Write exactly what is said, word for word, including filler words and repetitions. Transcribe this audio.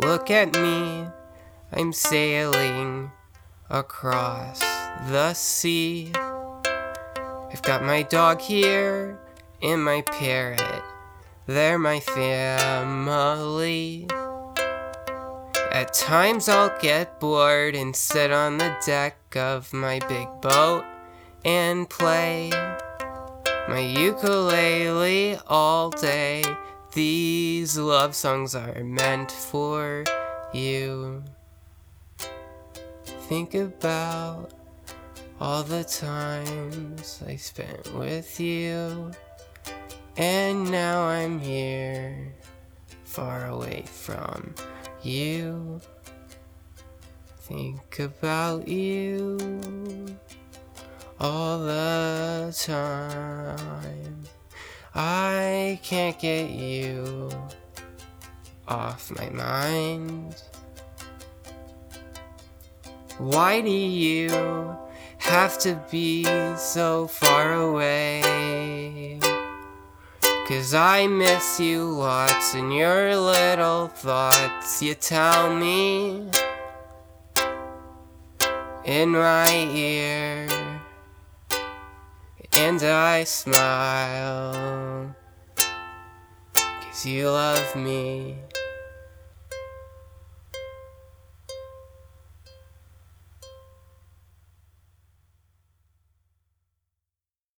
Look at me, I'm sailing across the sea. I've got my dog here and my parrot, they're my family. At times I'll get bored and sit on the deck of my big boat and play my ukulele all day. These love songs are meant for you. Think about all the times I spent with you, and now I'm here, far away from you. Think about you all the time. I can't get you off my mind. Why do you have to be so far away? 'Cause I miss you lots, and your little thoughts you tell me in my ear, and I smile 'cause you love me.